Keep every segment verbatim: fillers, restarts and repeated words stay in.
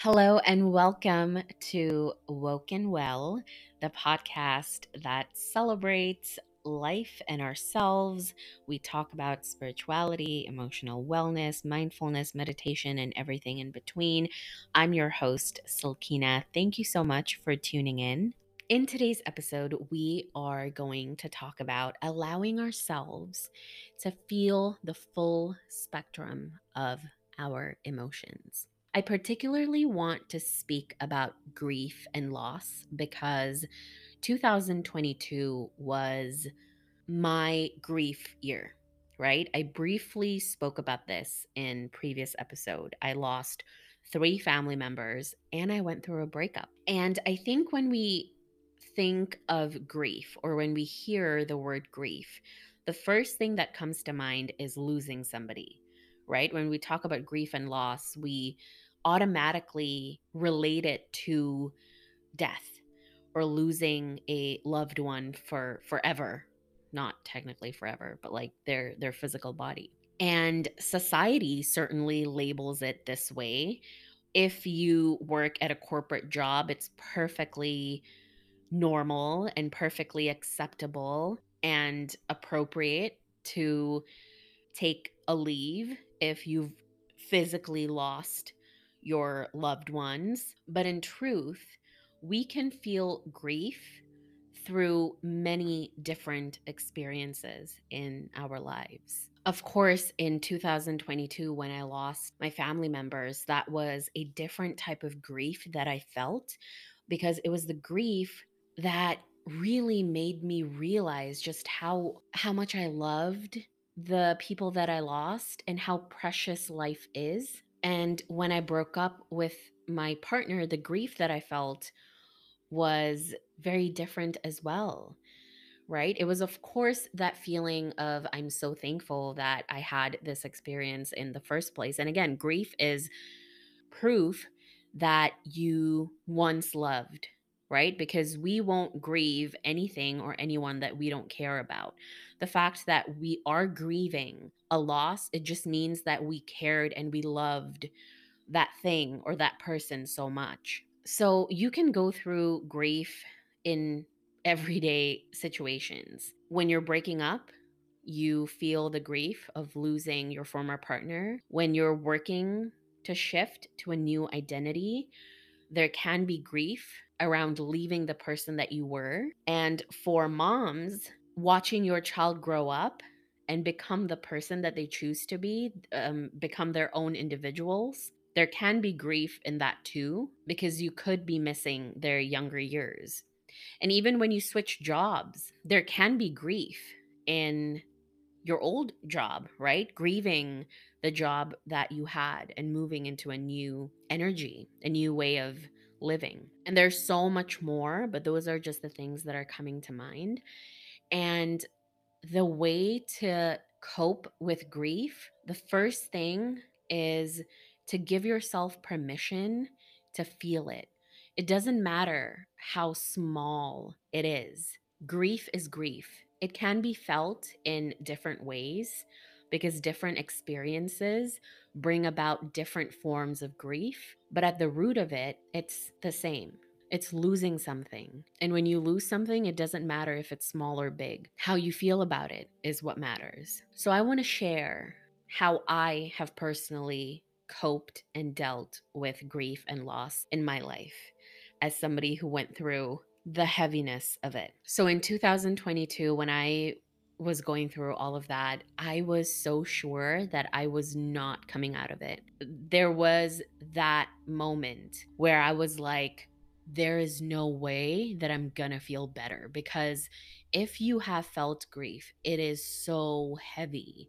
Hello and welcome to Woken Well, the podcast that celebrates life and ourselves. We talk about spirituality, emotional wellness, mindfulness, meditation, and everything in between. I'm your host, Silkina. Thank you so much for tuning in. In today's episode, we are going to talk about allowing ourselves to feel the full spectrum of our emotions. I particularly want to speak about grief and loss because two thousand twenty-two was my grief year, right? I briefly spoke about this in previous episode. I lost three family members and I went through a breakup. And I think when we think of grief or when we hear the word grief, the first thing that comes to mind is losing somebody, right? When we talk about grief and loss, we automatically relate it to death or losing a loved one for forever, not technically forever, but like their their physical body. And society certainly labels it this way. If you work at a corporate job, it's perfectly normal and perfectly acceptable and appropriate to take a leave if you've physically lost your loved ones. But in truth, we can feel grief through many different experiences in our lives. Of course, in two thousand twenty-two, when I lost my family members, that was a different type of grief that I felt because it was the grief that really made me realize just how how much I loved the people that I lost and how precious life is. And when I broke up with my partner, the grief that I felt was very different as well, right? It was, of course, that feeling of I'm so thankful that I had this experience in the first place. And again, grief is proof that you once loved, right? Because we won't grieve anything or anyone that we don't care about. The fact that we are grieving a loss, it just means that we cared and we loved that thing or that person so much. So you can go through grief in everyday situations. When you're breaking up, you feel the grief of losing your former partner. When you're working to shift to a new identity, there can be grief around leaving the person that you were. And for moms, watching your child grow up and become the person that they choose to be, um, become their own individuals, there can be grief in that too, because you could be missing their younger years. And even when you switch jobs, there can be grief in your old job, right? Grieving the job that you had and moving into a new energy, a new way of living. And there's so much more, but those are just the things that are coming to mind. And the way to cope with grief, the first thing is to give yourself permission to feel it. It doesn't matter how small it is. Grief is grief. It can be felt in different ways because different experiences bring about different forms of grief. But at the root of it, it's the same. It's losing something. And when you lose something, it doesn't matter if it's small or big. How you feel about it is what matters. So I want to share how I have personally coped and dealt with grief and loss in my life as somebody who went through the heaviness of it. So in two thousand twenty-two, when I was going through all of that, I was so sure that I was not coming out of it. There was that moment where I was like, there is no way that I'm gonna feel better, because if you have felt grief, it is so heavy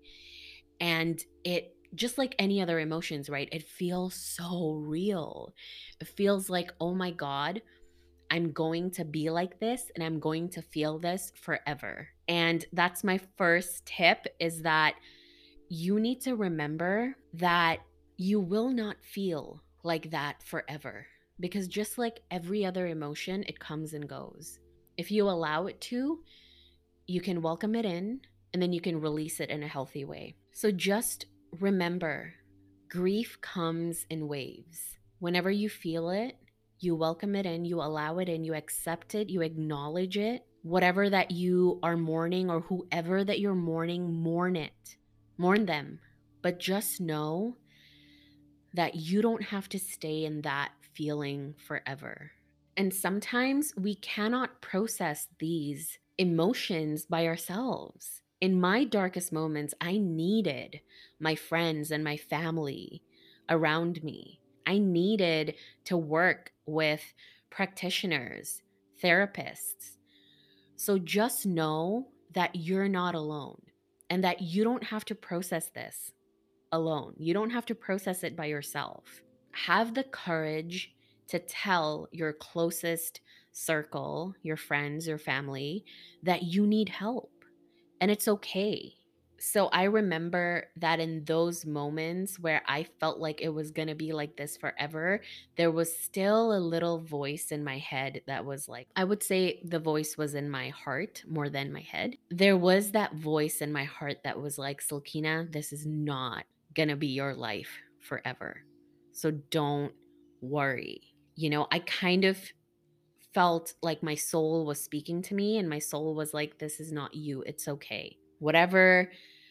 and it just like any other emotions, right? It feels so real. It feels like, oh my God, I'm going to be like this and I'm going to feel this forever. And that's my first tip, is that you need to remember that you will not feel like that forever, because just like every other emotion, it comes and goes. If you allow it to, you can welcome it in and then you can release it in a healthy way. So just remember, grief comes in waves. Whenever you feel it, you welcome it in, you allow it in, you accept it, you acknowledge it. Whatever that you are mourning or whoever that you're mourning, mourn it. Mourn them. But just know that you don't have to stay in that feeling forever. And sometimes we cannot process these emotions by ourselves. In my darkest moments, I needed my friends and my family around me. I needed to work with practitioners, therapists. So just know that you're not alone and that you don't have to process this alone. You don't have to process it by yourself. Have the courage to tell your closest circle, your friends, your family, that you need help and it's okay. So I remember that in those moments where I felt like it was going to be like this forever, there was still a little voice in my head that was like, I would say the voice was in my heart more than my head. There was that voice in my heart that was like, Silkina, this is not going to be your life forever. So don't worry. You know, I kind of felt like my soul was speaking to me, and my soul was like, this is not you. It's okay. Whatever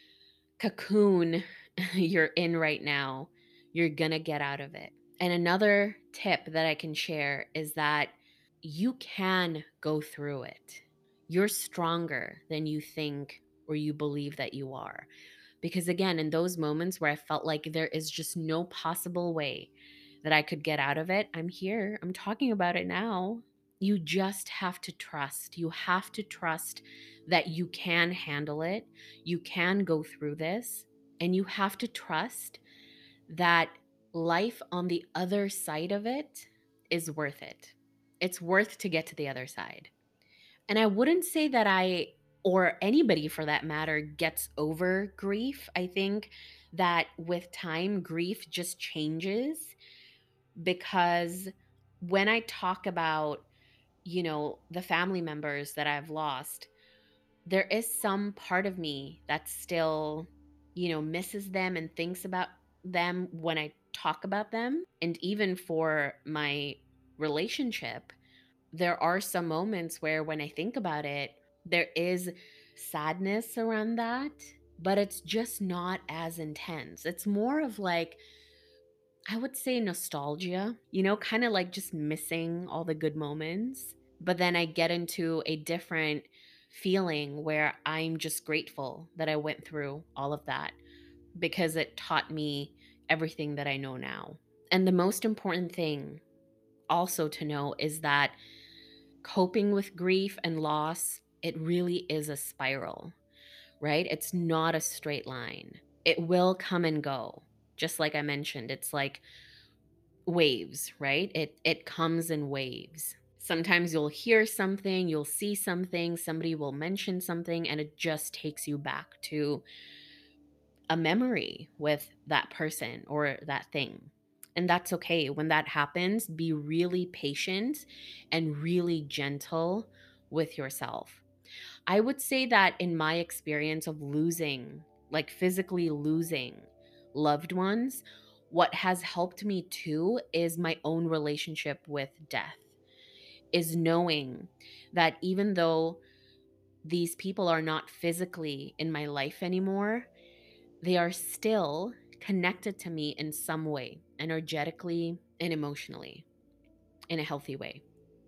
cocoon you're in right now, you're going to get out of it. And another tip that I can share is that you can go through it. You're stronger than you think or you believe that you are. Because again, in those moments where I felt like there is just no possible way that I could get out of it, I'm here. I'm talking about it now. You just have to trust. You have to trust that you can handle it. You can go through this. And you have to trust that life on the other side of it is worth it. It's worth to get to the other side. And I wouldn't say that I, or anybody for that matter, gets over grief. I think that with time, grief just changes because when I talk about, you know, the family members that I've lost, there is some part of me that still, you know, misses them and thinks about them when I talk about them. And even for my relationship, there are some moments where when I think about it, there is sadness around that, but it's just not as intense. It's more of like, I would say nostalgia, you know, kind of like just missing all the good moments. But then I get into a different feeling where I'm just grateful that I went through all of that because it taught me everything that I know now. And the most important thing also to know is that coping with grief and loss, it really is a spiral, right? It's not a straight line. It will come and go. Just like I mentioned, it's like waves, right? It it comes in waves. Sometimes you'll hear something, you'll see something, somebody will mention something, and it just takes you back to a memory with that person or that thing. And that's okay. When that happens, be really patient and really gentle with yourself. I would say that in my experience of losing, like physically losing loved ones, what has helped me too is my own relationship with death, is knowing that even though these people are not physically in my life anymore, they are still connected to me in some way, energetically and emotionally, in a healthy way.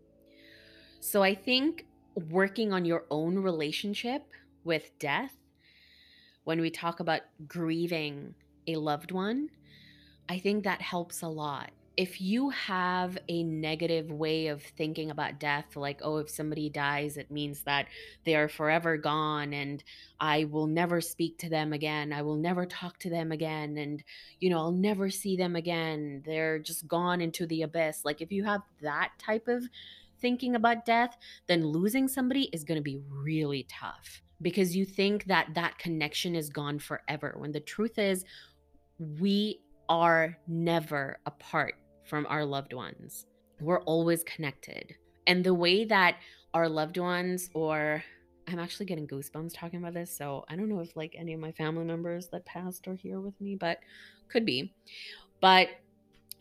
So I think working on your own relationship with death, when we talk about grieving a loved one, I think that helps a lot. If you have a negative way of thinking about death, like, oh, if somebody dies, it means that they are forever gone and I will never speak to them again. I will never talk to them again. And, you know, I'll never see them again. They're just gone into the abyss. Like, if you have that type of thinking about death, then losing somebody is going to be really tough because you think that that connection is gone forever. When the truth is, we are never apart from our loved ones. We're always connected. And the way that our loved ones, or I'm actually getting goosebumps talking about this, so I don't know if like any of my family members that passed are here with me, but could be. But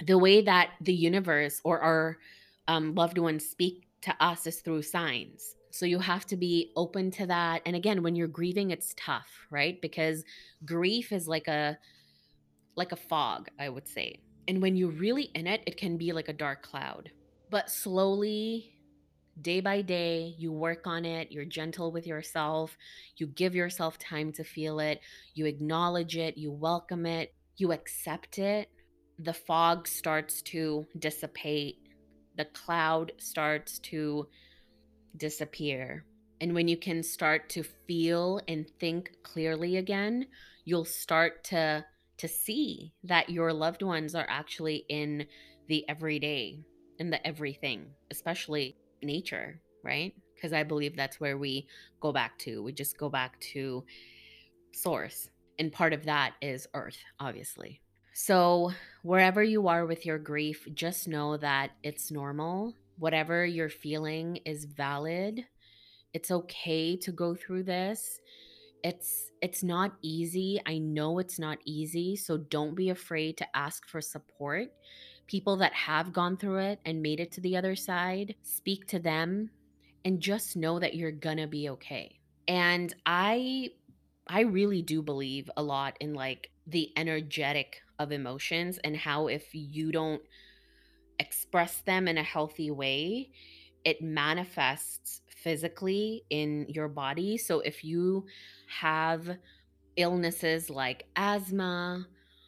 the way that the universe or our um, loved ones speak to us is through signs. So you have to be open to that. And again, when you're grieving, it's tough, right? Because grief is like a like a fog, I would say. And when you're really in it, it can be like a dark cloud. But slowly, day by day, you work on it, you're gentle with yourself, you give yourself time to feel it, you acknowledge it, you welcome it, you accept it. The fog starts to dissipate, the cloud starts to disappear. And when you can start to feel and think clearly again, you'll start to to see that your loved ones are actually in the everyday, in the everything, especially nature, right? Because I believe that's where we go back to. We just go back to source. And part of that is earth, obviously. So, wherever you are with your grief, just know that it's normal. Whatever you're feeling is valid. It's okay to go through this. It's it's not easy. I know it's not easy, so don't be afraid to ask for support. People that have gone through it and made it to the other side, speak to them and just know that you're going to be okay. And I I really do believe a lot in like the energetic of emotions and how if you don't express them in a healthy way, it manifests physically in your body. So if you have illnesses like asthma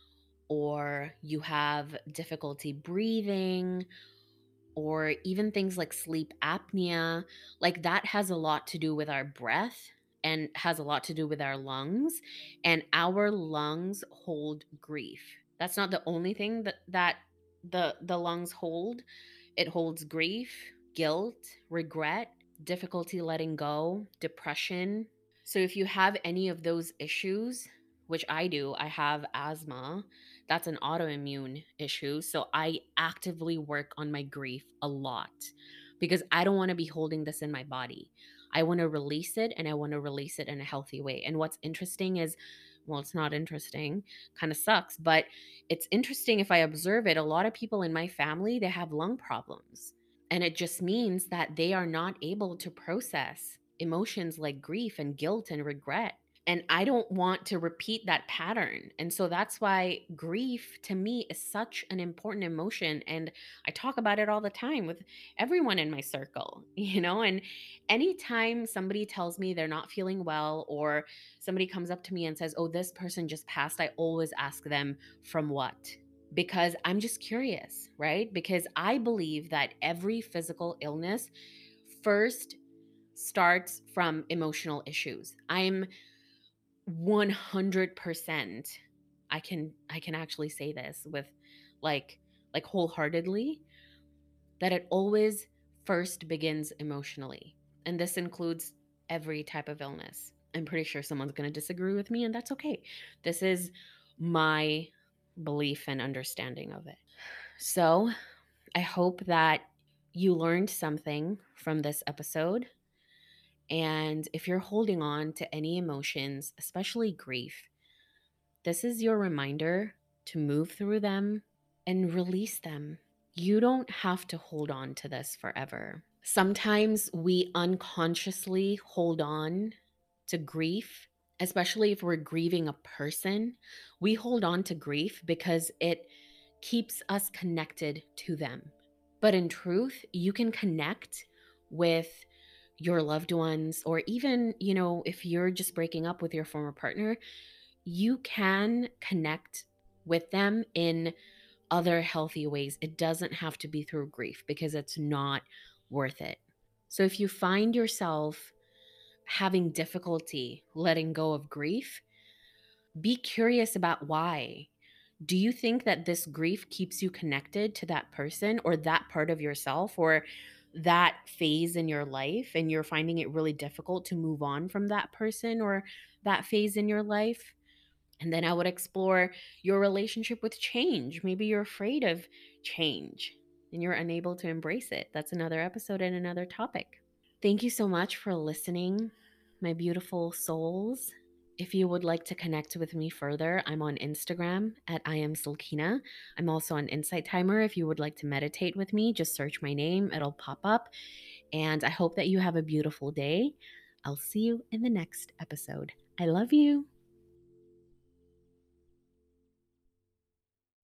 or you have difficulty breathing or even things like sleep apnea, like that has a lot to do with our breath and has a lot to do with our lungs. And our lungs hold grief. That's not the only thing that, that the the lungs hold. It holds grief, guilt, regret, difficulty letting go, depression. So if you have any of those issues, which I do, I have asthma. That's an autoimmune issue. So I actively work on my grief a lot because I don't want to be holding this in my body. I want to release it and I want to release it in a healthy way. And what's interesting is, well, it's not interesting, kind of sucks, but it's interesting if I observe it. A lot of people in my family, they have lung problems. And it just means that they are not able to process emotions like grief and guilt and regret. And I don't want to repeat that pattern. And so that's why grief to me is such an important emotion. And I talk about it all the time with everyone in my circle, you know? And anytime somebody tells me they're not feeling well or somebody comes up to me and says, oh, this person just passed, I always ask them, from what? Because I'm just curious, right? Because I believe that every physical illness first starts from emotional issues. I'm one hundred percent I can I can actually say this with like like wholeheartedly that it always first begins emotionally. And this includes every type of illness. I'm pretty sure someone's going to disagree with me and that's okay. This is my belief and understanding of it. So, I hope that you learned something from this episode. And if you're holding on to any emotions, especially grief, this is your reminder to move through them and release them. You don't have to hold on to this forever. Sometimes we unconsciously hold on to grief, especially if we're grieving a person. We hold on to grief because it keeps us connected to them. But in truth, you can connect with your loved ones, or even, you know, if you're just breaking up with your former partner, you can connect with them in other healthy ways. It doesn't have to be through grief because it's not worth it. So if you find yourself having difficulty letting go of grief, be curious about why. Do you think that this grief keeps you connected to that person or that part of yourself or that phase in your life, and you're finding it really difficult to move on from that person or that phase in your life? And then I would explore your relationship with change. Maybe you're afraid of change and you're unable to embrace it. That's another episode and another topic. Thank you so much for listening, my beautiful souls. If you would like to connect with me further, I'm on Instagram at I am Silkina. I'm also on Insight Timer. If you would like to meditate with me, just search my name, it'll pop up. And I hope that you have a beautiful day. I'll see you in the next episode. I love you.